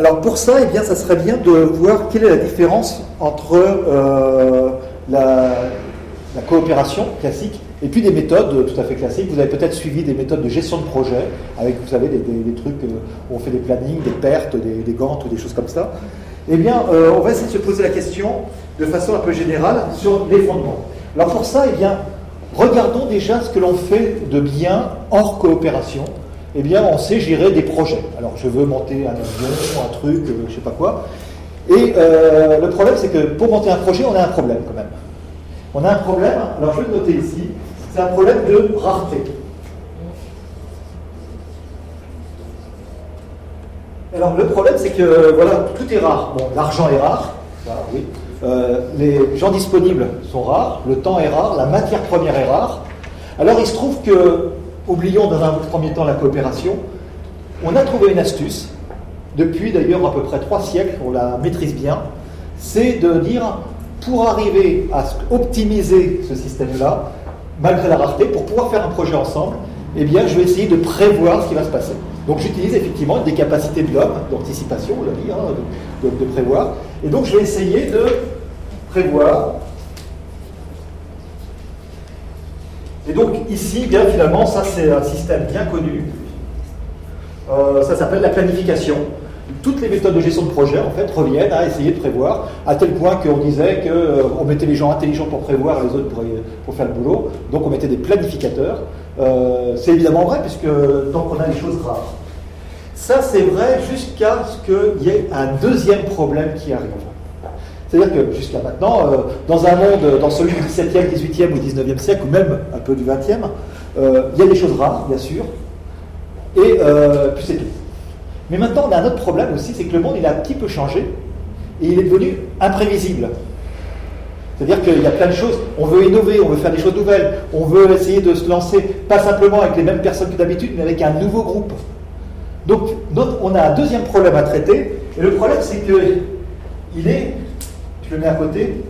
Alors pour ça, eh bien, ça serait bien de voir quelle est la différence entre la coopération classique et puis des méthodes tout à fait classiques. Vous avez peut-être suivi des méthodes de gestion de projet, avec, vous savez, des trucs où on fait des plannings, des pertes, des gantes ou des choses comme ça. Eh bien, on va essayer de se poser la question de façon un peu générale sur les fondements. Alors pour ça, eh bien, regardons déjà ce que l'on fait de bien hors coopération. Eh bien, on sait gérer des projets. Alors, je veux monter un avion, un truc, je ne sais pas quoi. Et le problème, c'est que pour monter un projet, on a un problème quand même. On a un problème, alors je vais le noter ici, c'est un problème de rareté. Alors, le problème, c'est que, voilà, tout est rare. Bon, l'argent est rare, ça, oui. Les gens disponibles sont rares, le temps est rare, la matière première est rare. Alors, il se trouve que, oublions dans un premier temps la coopération, on a trouvé une astuce, depuis d'ailleurs à peu près 3 siècles, on la maîtrise bien, c'est de dire, pour arriver à optimiser ce système-là, malgré la rareté, pour pouvoir faire un projet ensemble, eh bien je vais essayer de prévoir ce qui va se passer. Donc j'utilise effectivement des capacités de l'homme, d'anticipation, on l'a dit, hein, de prévoir, et donc je vais essayer de prévoir. Et donc ici, bien finalement, ça c'est un système bien connu. Ça s'appelle la planification. Toutes les méthodes de gestion de projet, en fait, reviennent à essayer de prévoir, à tel point qu'on disait qu'on mettait les gens intelligents pour prévoir et les autres pour faire le boulot. Donc on mettait des planificateurs. C'est évidemment vrai, puisque tant qu'on a des choses rares. Ça, c'est vrai jusqu'à ce qu'il y ait un deuxième problème qui arrive. C'est-à-dire que jusqu'à maintenant, dans un monde, dans celui du XVIIe, XVIIIe ou XIXe siècle, ou même un peu du XXe, il y a des choses rares, bien sûr, et puis c'est tout. Mais maintenant, on a un autre problème aussi, c'est que le monde, il a un petit peu changé, et il est devenu imprévisible. C'est-à-dire qu'il y a plein de choses, on veut innover, on veut faire des choses nouvelles, on veut essayer de se lancer, pas simplement avec les mêmes personnes que d'habitude, mais avec un nouveau groupe. Donc, on a un deuxième problème à traiter, et le problème, c'est qu'il est... Je le mets à côté.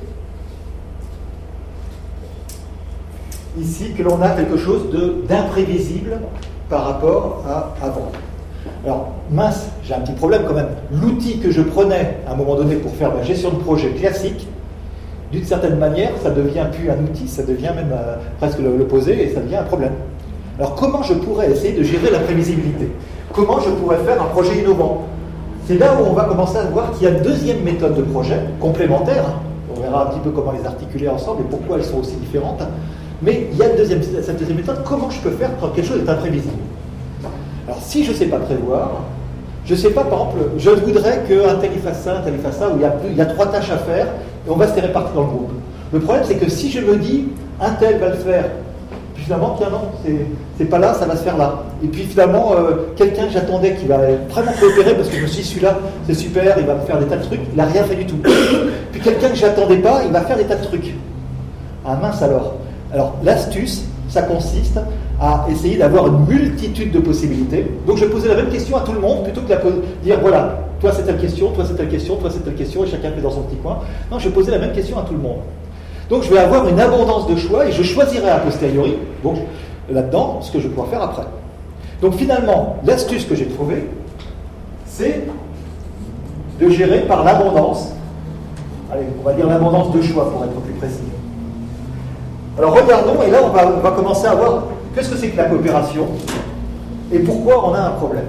Ici, que l'on a quelque chose d'imprévisible par rapport à avant. Alors, mince, j'ai un petit problème quand même. L'outil que je prenais à un moment donné pour faire ma gestion de projet classique, d'une certaine manière, ça ne devient plus un outil, ça devient même presque l'opposé et ça devient un problème. Alors, comment je pourrais essayer de gérer l'imprévisibilité? Comment je pourrais faire un projet innovant? C'est là où on va commencer à voir qu'il y a une deuxième méthode de projet, complémentaire. On verra un petit peu comment les articuler ensemble et pourquoi elles sont aussi différentes. Mais il y a cette deuxième méthode, comment je peux faire quand quelque chose est imprévisible? Alors si je ne sais pas prévoir, je ne sais pas, par exemple, je voudrais qu'un tel fasse ça, un tel fasse ça, où il y a 3 tâches à faire, et on va se les répartir dans le groupe. Le problème, c'est que si je me dis, un tel va le faire, puis finalement, tiens non, c'est pas là, ça va se faire là. Et puis finalement, quelqu'un que j'attendais qui va vraiment coopérer, parce que je me suis dit, celui-là, c'est super, il va me faire des tas de trucs, il n'a rien fait du tout. Puis quelqu'un que j'attendais pas, il va faire des tas de trucs. Ah mince alors. Alors l'astuce, ça consiste à essayer d'avoir une multitude de possibilités. Donc je posais la même question à tout le monde, plutôt que de dire, voilà, toi c'est telle question, toi c'est telle question, toi c'est telle question, et chacun fait dans son petit coin. Non, je posais la même question à tout le monde. Donc je vais avoir une abondance de choix et je choisirai a posteriori, donc là-dedans, ce que je vais pouvoir faire après. Donc finalement, l'astuce que j'ai trouvée, c'est de gérer par l'abondance. Allez, on va dire l'abondance de choix pour être plus précis. Alors regardons, et là on va commencer à voir qu'est-ce que c'est que la coopération et pourquoi on a un problème.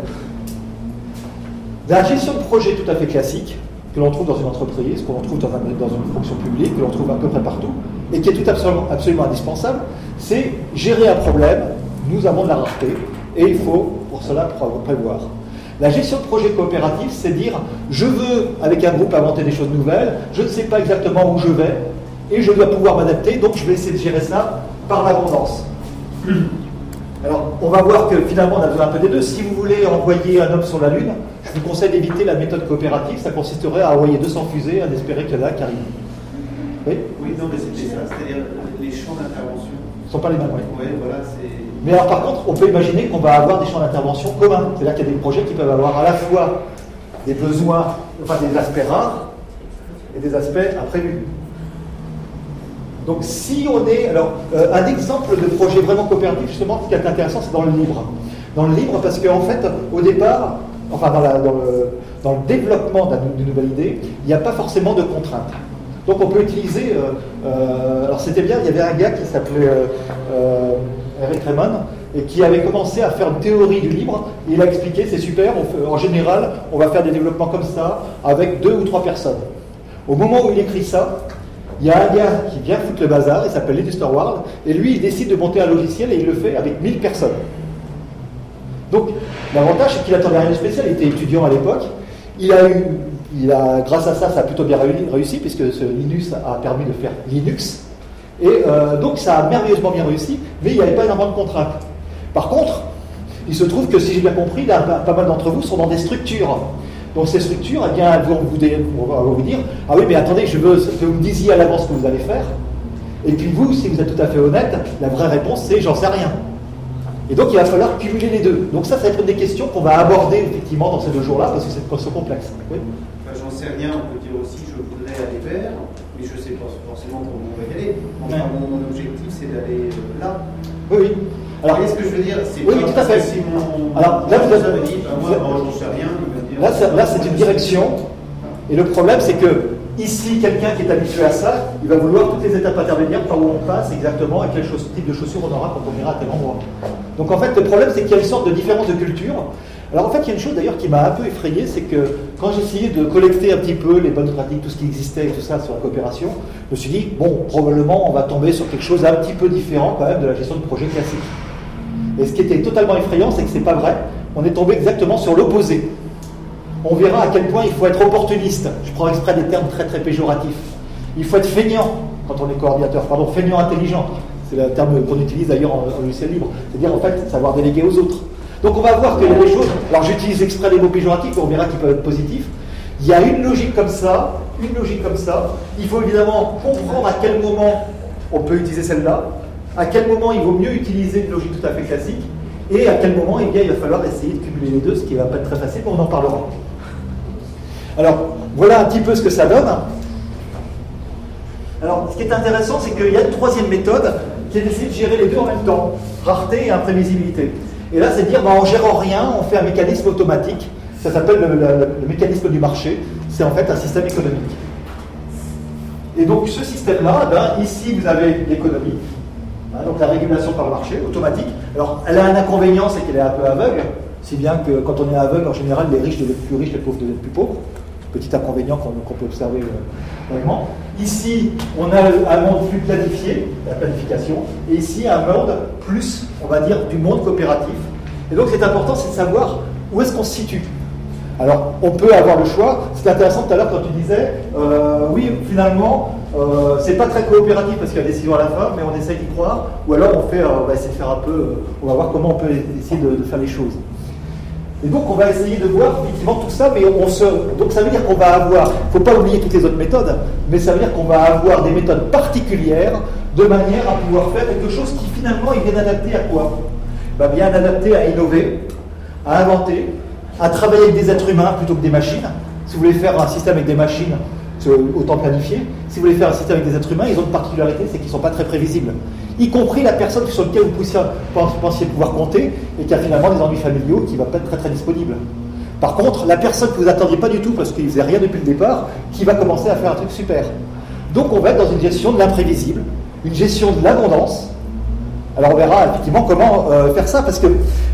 La gestion de projet tout à fait classique, que l'on trouve dans une entreprise, que l'on trouve dans une fonction publique, que l'on trouve à peu près partout, et qui est tout absolument indispensable, c'est gérer un problème, nous avons de la rareté, et il faut pour cela prévoir. La gestion de projet coopératif, c'est dire, je veux, avec un groupe, inventer des choses nouvelles, je ne sais pas exactement où je vais, et je dois pouvoir m'adapter, donc je vais essayer de gérer ça par l'abondance. Alors, on va voir que finalement, on a besoin un peu des deux. Si vous voulez envoyer un homme sur la Lune, je vous conseille d'éviter la méthode coopérative. Ça consisterait à envoyer 200 fusées, à espérer qu'il y en a qui arrivent. Oui, non, mais c'était ça. C'est-à-dire les champs d'intervention ne sont pas les mêmes, oui. Oui, voilà, c'est... Mais alors, par contre, on peut imaginer qu'on va avoir des champs d'intervention communs. C'est-à-dire qu'il y a des projets qui peuvent avoir à la fois des besoins, enfin des aspects rares et des aspects imprévus. Donc si on est... Alors, un exemple de projet vraiment coopératif, justement, qui est intéressant, c'est dans le livre. Dans le livre, parce qu'en fait, au départ, enfin dans le développement d'une nouvelle idée, il n'y a pas forcément de contraintes. Donc on peut utiliser, alors c'était bien, il y avait un gars qui s'appelait Eric Raymond, et qui avait commencé à faire une théorie du libre. Il a expliqué, c'est super, en général, on va faire des développements comme ça, avec 2 ou 3 personnes. Au moment où il écrit ça, il y a un gars qui vient foutre le bazar, il s'appelle Linus Torvald, et lui, il décide de monter un logiciel, et il le fait avec 1000 personnes. Donc, l'avantage, c'est qu'il n'attendait rien de spécial, il était étudiant à l'époque, grâce à ça, ça a plutôt bien réussi, puisque ce Linus a permis de faire Linux, et donc ça a merveilleusement bien réussi, mais il n'y avait pas énormément de contraintes. Par contre, il se trouve que, si j'ai bien compris, pas mal d'entre vous sont dans des structures. Donc ces structures, eh bien, elles vont vous dire « Ah oui, mais attendez, je veux que vous me disiez à l'avance ce que vous allez faire. » Et puis vous, si vous êtes tout à fait honnête, la vraie réponse, c'est « J'en sais rien. » Et donc il va falloir cumuler les deux. Donc ça va être une des questions qu'on va aborder effectivement dans ces 2 jours-là, parce que c'est une question complexe. Oui. Enfin, j'en sais rien, on peut dire aussi « Je voudrais aller vers », mais je ne sais pas forcément comment on va y aller. Enfin, mon objectif, c'est d'aller là. Oui. Alors, est-ce que je veux dire, c'est oui, tout à fait. Si mon alors là, vous avez dit, moi, j'en sais rien, il va dire. Là, c'est une direction. Et le problème, c'est que ici, quelqu'un qui est habitué à ça, il va vouloir toutes les étapes intermédiaires par où on passe exactement et quel type de chaussures on aura quand on ira à tel endroit. Donc en fait, le problème, c'est qu'il y a une sorte de différence de culture. Alors en fait, il y a une chose d'ailleurs qui m'a un peu effrayé, c'est que quand j'ai essayé de collecter un petit peu les bonnes pratiques, tout ce qui existait et tout ça sur la coopération, je me suis dit, bon, probablement on va tomber sur quelque chose un petit peu différent quand même de la gestion de projet classique. Et ce qui était totalement effrayant, c'est que c'est pas vrai. On est tombé exactement sur l'opposé. On verra à quel point il faut être opportuniste. Je prends exprès des termes très très péjoratifs. Il faut être feignant quand on est coordinateur. Pardon, feignant intelligent. C'est le terme qu'on utilise d'ailleurs en logiciel libre. C'est-à-dire en fait savoir déléguer aux autres. Donc on va voir qu'il y a des choses. Alors j'utilise exprès les mots péjoratifs, on verra qu'ils peuvent être positifs. Il y a une logique comme ça, une logique comme ça. Il faut évidemment comprendre à quel moment on peut utiliser celle-là, à quel moment il vaut mieux utiliser une logique tout à fait classique, et à quel moment eh bien, il va falloir essayer de cumuler les deux, ce qui ne va pas être très facile, mais on en parlera. Alors, voilà un petit peu ce que ça donne. Alors, ce qui est intéressant, c'est qu'il y a une 3e méthode qui est d'essayer de gérer les deux en même temps, rareté et imprévisibilité. Et là, c'est de dire, en gérant rien, on fait un mécanisme automatique. Ça s'appelle le mécanisme du marché. C'est en fait un système économique. Et donc, ce système-là, ici, vous avez l'économie. Donc la régulation par le marché, automatique. Alors, elle a un inconvénient, c'est qu'elle est un peu aveugle, si bien que quand on est aveugle, en général, les riches deviennent plus riches, les pauvres deviennent plus pauvres. Petit inconvénient qu'on peut observer vraiment. Ici, on a un monde plus planifié, la planification, et ici, un monde plus, on va dire, du monde coopératif. Et donc, c'est important, c'est de savoir où est-ce qu'on se situe. Alors, on peut avoir le choix. C'était intéressant tout à l'heure quand tu disais, oui, finalement, c'est pas très coopératif parce qu'il y a décision à la fin, mais on essaye d'y croire. Ou alors, on va essayer de faire un peu, on va voir comment on peut essayer de faire les choses. Et donc, on va essayer de voir effectivement tout ça, mais donc ça veut dire qu'on va avoir, il ne faut pas oublier toutes les autres méthodes, mais ça veut dire qu'on va avoir des méthodes particulières de manière à pouvoir faire quelque chose qui finalement est bien adapté à quoi? Bien adapté à innover, à inventer, à travailler avec des êtres humains plutôt que des machines. Si vous voulez faire un système avec des machines, c'est autant planifier. Si vous voulez faire un système avec des êtres humains, ils ont une particularité, c'est qu'ils ne sont pas très prévisibles. Y compris la personne sur laquelle vous pensiez pouvoir compter et qui a finalement des ennuis familiaux qui ne va pas être très très disponible. Par contre, la personne que vous n'attendiez pas du tout parce qu'il ne faisait rien depuis le départ, qui va commencer à faire un truc super. Donc on va être dans une gestion de l'imprévisible, une gestion de l'abondance. Alors on verra effectivement comment faire ça, parce que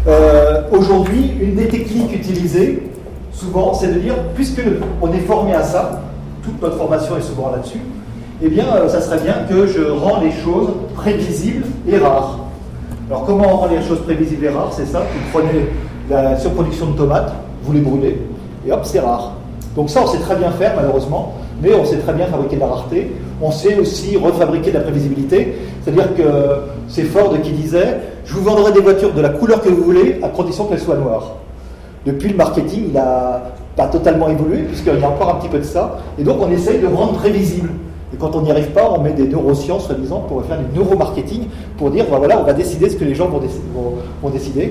aujourd'hui, une des techniques utilisées, souvent, c'est de dire, puisque on est formé à ça, toute notre formation est souvent là-dessus, eh bien, ça serait bien que je rends les choses prévisibles et rares. Alors comment on rend les choses prévisibles et rares? C'est ça, vous prenez la surproduction de tomates, vous les brûlez, et hop, c'est rare. Donc ça, on sait très bien faire, malheureusement, mais on sait très bien fabriquer de la rareté. On sait aussi refabriquer de la prévisibilité. C'est-à-dire que c'est Ford qui disait « Je vous vendrai des voitures de la couleur que vous voulez, à condition qu'elles soient noires ». Depuis, le marketing, il n'a pas totalement évolué, puisqu'il y a encore un petit peu de ça. Et donc, on essaye de rendre prévisible. Et quand on n'y arrive pas, on met des neurosciences, soi-disant, pour faire du neuromarketing, pour dire, voilà, on va décider ce que les gens vont décider.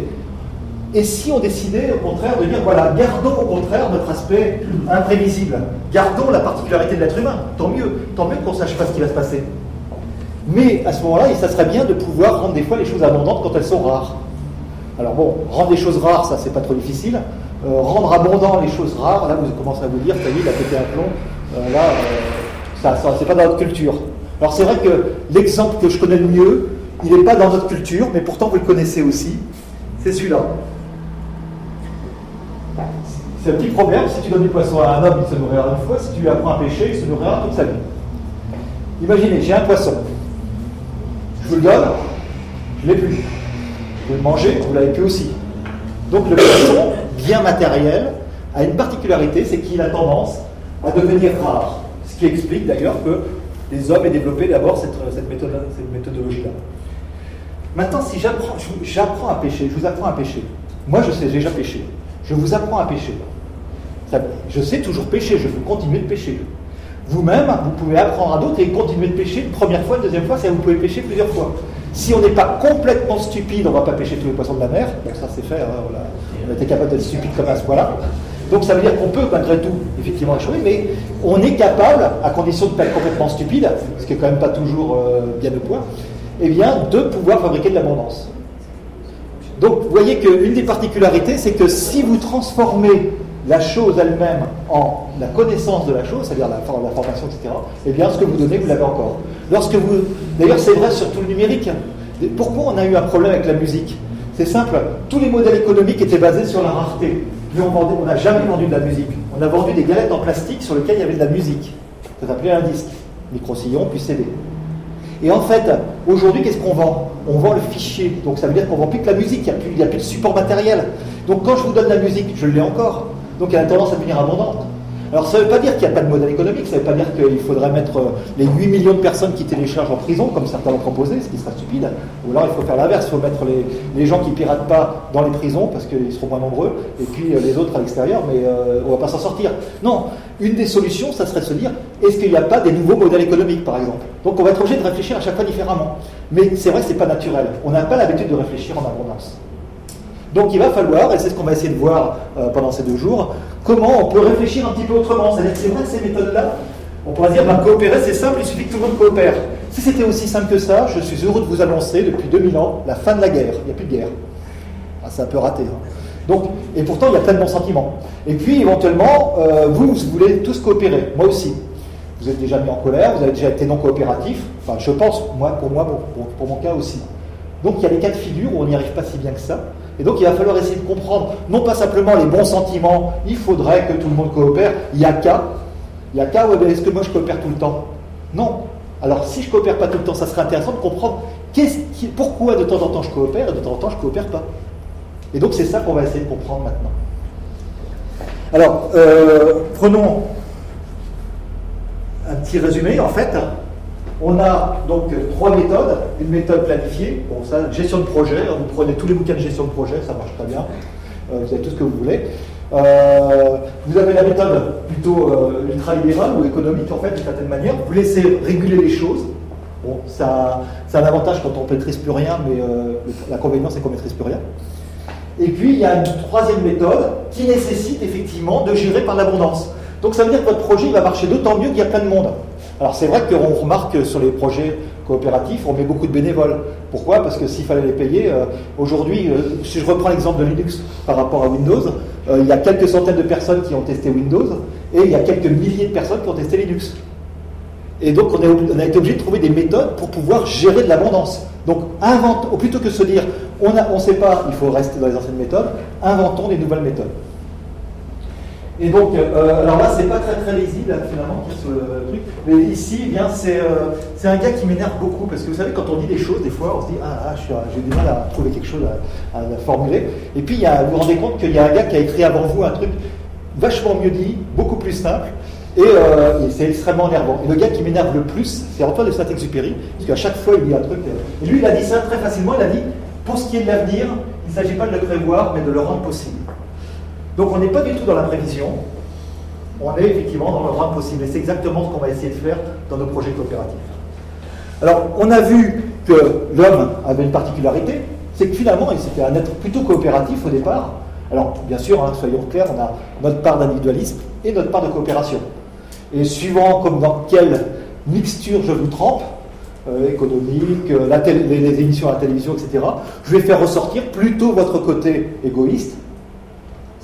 Et si on décidait, au contraire, de dire, voilà, gardons au contraire notre aspect imprévisible. Gardons la particularité de l'être humain. Tant mieux qu'on ne sache pas ce qui va se passer. Mais à ce moment-là, ça serait bien de pouvoir rendre des fois les choses abondantes quand elles sont rares. Alors bon, rendre des choses rares, ça c'est pas trop difficile. rendre abondant les choses rares, là vous commencez à vous dire, ça y est, il a pété un plomb, ça c'est pas dans notre culture. Alors c'est vrai que l'exemple que je connais le mieux, il n'est pas dans notre culture, mais pourtant vous le connaissez aussi, c'est celui-là. C'est un petit problème, si tu donnes du poisson à un homme, il se nourrira une fois, si tu lui apprends à pêcher, il se nourrira toute sa vie. Imaginez, j'ai un poisson, je vous le donne, je ne l'ai plus. Vous le mangez, vous l'avez plus aussi. Donc le poisson, bien matériel, a une particularité, c'est qu'il a tendance à devenir rare. Ce qui explique d'ailleurs que les hommes aient développé d'abord cette méthodologie-là. Maintenant, si j'apprends à pêcher, je vous apprends à pêcher. Moi, je sais déjà pêcher. Je vous apprends à pêcher. Je sais toujours pêcher, je veux continuer de pêcher. Vous-même, vous pouvez apprendre à d'autres et continuer de pêcher une première fois, une deuxième fois, c'est-à-dire vous pouvez pêcher plusieurs fois. Si on n'est pas complètement stupide, on ne va pas pêcher tous les poissons de la mer. Donc ça, c'est fait. On a été capable d'être stupide comme à ce point-là. Donc ça veut dire qu'on peut, malgré tout, effectivement échouer, mais on est capable, à condition de ne pas être complètement stupide, ce qui n'est quand même pas toujours bien de point, eh bien, de pouvoir fabriquer de l'abondance. Donc, vous voyez qu'une des particularités, c'est que si vous transformez la chose elle-même en la connaissance de la chose, c'est-à-dire la formation, etc., eh bien, ce que vous donnez, vous l'avez encore. D'ailleurs, c'est vrai sur tout le numérique. Pourquoi on a eu un problème avec la musique? C'est simple, tous les modèles économiques étaient basés sur la rareté. Puis on n'a jamais vendu de la musique. On a vendu des galettes en plastique sur lesquelles il y avait de la musique. Ça s'appelait un disque. Micro-sillon, puis CD. Et en fait, aujourd'hui, qu'est-ce qu'on vend? On vend le fichier. Donc ça veut dire qu'on ne vend plus que la musique, il n'y a plus de support matériel. Donc quand je vous donne la musique, je l'ai encore. Donc elle a tendance à devenir abondante. Alors ça ne veut pas dire qu'il n'y a pas de modèle économique, ça ne veut pas dire qu'il faudrait mettre les 8 millions de personnes qui téléchargent en prison, comme certains l'ont proposé, ce qui sera stupide. Ou alors il faut faire l'inverse, il faut mettre les gens qui ne piratent pas dans les prisons, parce qu'ils seront moins nombreux, et puis les autres à l'extérieur, mais on ne va pas s'en sortir. Non, une des solutions, ça serait de se dire, est-ce qu'il n'y a pas des nouveaux modèles économiques, par exemple? Donc on va être obligé de réfléchir à chaque fois différemment. Mais c'est vrai que ce n'est pas naturel. On n'a pas l'habitude de réfléchir en abondance. Donc il va falloir, et c'est ce qu'on va essayer de voir pendant ces 2 jours, comment on peut réfléchir un petit peu autrement. C'est-à-dire que c'est vrai que ces méthodes-là, on pourrait dire, coopérer c'est simple, il suffit que tout le monde coopère. Si c'était aussi simple que ça, je suis heureux de vous annoncer depuis 2000 ans la fin de la guerre. Il n'y a plus de guerre. Ah, c'est un peu raté. Hein. Donc, et pourtant, il y a plein de bons sentiments. Et puis, éventuellement, vous voulez tous coopérer. Moi aussi. Vous êtes déjà mis en colère, vous avez déjà été non coopératif. Enfin, je pense, pour mon cas aussi. Donc, il y a des cas de figure où on n'y arrive pas si bien que ça. Et donc, il va falloir essayer de comprendre, non pas simplement les bons sentiments, il faudrait que tout le monde coopère, il y a qu'à, est-ce que moi je coopère tout le temps? Non. Alors, si je ne coopère pas tout le temps, ça serait intéressant de comprendre pourquoi de temps en temps je coopère et de temps en temps je ne coopère pas. Et donc, c'est ça qu'on va essayer de comprendre maintenant. Alors, prenons un petit résumé. En fait, on a donc 3 méthodes. Une méthode planifiée, bon ça, gestion de projet, vous prenez tous les bouquins de gestion de projet, ça marche très bien, vous avez tout ce que vous voulez. Vous avez la méthode plutôt ultra-libérale ou économique en fait, d'une certaine manière, vous laissez réguler les choses. Bon, ça a un avantage quand on ne maîtrise plus rien, mais l'inconvénient c'est qu'on ne maîtrise plus rien. Et puis il y a une 3e méthode qui nécessite effectivement de gérer par l'abondance. Donc ça veut dire que votre projet il va marcher d'autant mieux qu'il y a plein de monde. Alors c'est vrai qu'on remarque sur les projets coopératifs, on met beaucoup de bénévoles. Pourquoi? Parce que s'il fallait les payer, aujourd'hui, si je reprends l'exemple de Linux par rapport à Windows, il y a quelques centaines de personnes qui ont testé Windows et il y a quelques milliers de personnes qui ont testé Linux. Et donc on a été obligé de trouver des méthodes pour pouvoir gérer de l'abondance. Donc plutôt que de se dire on ne sait pas, il faut rester dans les anciennes méthodes, inventons des nouvelles méthodes. Et donc, alors là, c'est pas très lisible finalement ce truc, mais ici, eh bien, c'est un gars qui m'énerve beaucoup parce que vous savez, quand on dit des choses, des fois, on se dit j'ai du mal à trouver quelque chose à formuler. Et puis, vous vous rendez compte qu'il y a un gars qui a écrit avant vous un truc vachement mieux dit, beaucoup plus simple, et c'est extrêmement énervant. Et le gars qui m'énerve le plus, c'est Antoine de Saint-Exupéry, parce qu'à chaque fois, il dit un truc. Et lui, il a dit ça très facilement. Il a dit pour ce qui est de l'avenir, il ne s'agit pas de le prévoir, mais de le rendre possible. Donc on n'est pas du tout dans la prévision, on est effectivement dans le rendre possible. Et c'est exactement ce qu'on va essayer de faire dans nos projets coopératifs. Alors on a vu que l'homme avait une particularité, c'est que finalement c'était un être plutôt coopératif au départ. Alors bien sûr, soyons clairs, on a notre part d'individualisme et notre part de coopération. Et suivant comme dans quelle mixture je vous trempe, économique, les émissions à la télévision, etc., je vais faire ressortir plutôt votre côté égoïste,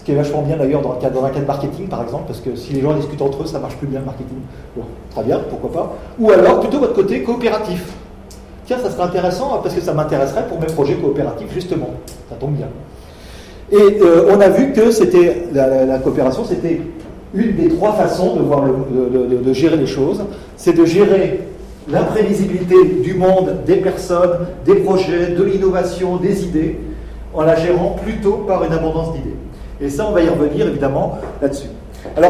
Ce qui est vachement bien d'ailleurs dans un cadre marketing, par exemple, parce que si les gens discutent entre eux, ça marche plus bien le marketing. Bon, très bien, pourquoi pas. Ou alors plutôt votre côté coopératif. Tiens, ça serait intéressant parce que ça m'intéresserait pour mes projets coopératifs, justement. Ça tombe bien. Et on a vu que c'était la coopération, c'était une des trois façons de voir de gérer les choses. C'est de gérer l'imprévisibilité du monde, des personnes, des projets, de l'innovation, des idées, en la gérant plutôt par une abondance d'idées. Et ça, on va y revenir évidemment là-dessus. Alors,